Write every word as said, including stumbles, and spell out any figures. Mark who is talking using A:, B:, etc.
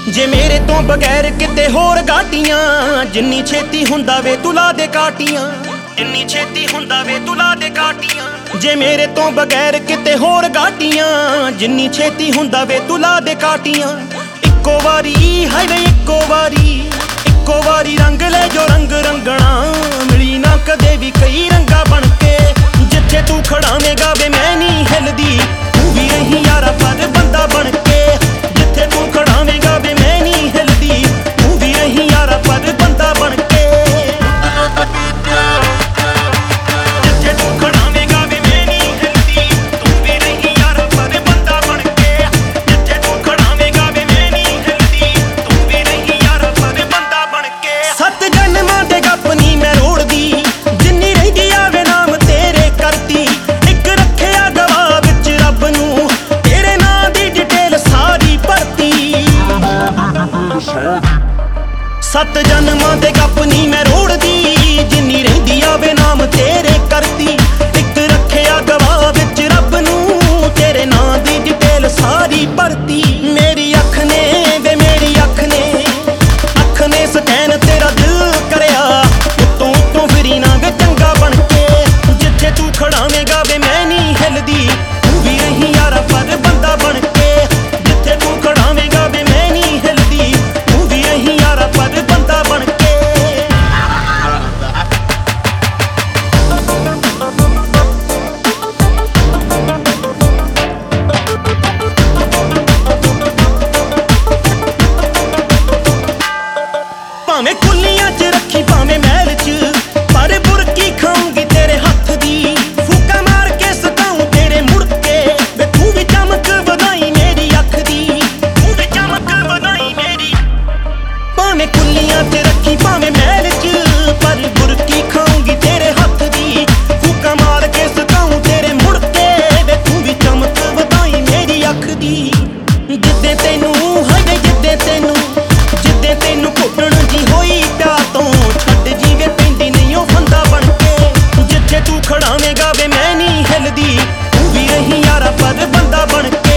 A: जे मेरे तो बगैर किते होर गाटियां जिन्नी छेती हुंदा वे तू ला दे काटियां जिन्नी छेती हुंदा वे तू ला दे काटियां जे मेरे तो बगैर किते होर गाटियां जिन्नी छेती हुंदा वे तू ला दे काटियां इक्को वारी हाईवे इक्को वारी इक्को वारी रंग ले जो रंग रंगना मिली ना कदे भी कई रंगा बन के जिथे तू खड़ावेगा वे मैं नहीं हिलदी तू भी रही यारा पर बंदा बन के जिथे तू खड़ावेगा वे मैं नहीं हिलदी तू भी रही यारा पर बंदा बन के जिथे तू खड़ावेगा वे मैं नहीं हिलदी तू भी रही यारा पर बंदा बन के जिथे तू खड़ावेगा वे मैं नहीं हिलदी तू भी रही यारा पर बंदा बन के सत जन्मां दे गप नी मैं रोड़दी जिन्नी रहिंदी आवे नाम तेरे करती इक रखिया गवाह विच रब नूं तेरे नां दी डिटेल सारी भरती सत जन्मां दे गप नी मैं रोड़दी जिन्नी रहिंदी आवे नाम तेरे करती इक रखिया गवाह विच रब नूं तेरे नां दी डिटेल सारी भरती मेरी अख ने वे मेरी अख ने अख ने स्कैन तेरा दिल करया उत्तों उत्तों फिरी ना वे चंगा बन के जिथे तू खड़ावेगा वे मैं नहीं हिलदी तू भी रही यारा पर बंदा बन के जिथे तू खड़ावेगा वे मैं नहीं हिलदी तू भी रही यारा पर बंदा बन के भावें कुल्लियां च रखी भावें महल च पर बुरकी खाऊंगी तेरे हत्थ दी फूका मार के सताऊं तेरे मुड़ के वे तू भी चमक वधाई मेरी अख दी तू भी चमक वधाई मेरी भावें कुल्लियां च रखी भावें महल च पर बुरकी खाऊंगी तेरे हत्थ दी फूका मार के सताऊं तेरे मुड़ के वे तू भी चमक वधाई मेरी अख दी जिद्दे तेनू हाय जिद्दे तेनू जिद्दे तेनू घुटन जी होई प्यार तो छड्ड जीवे पैंदी नहीं ओ फंदा बन के जिथे तू खड़ावेगा वे मैं नहीं हिलदी तू भी रही यारा पर बंदा बन के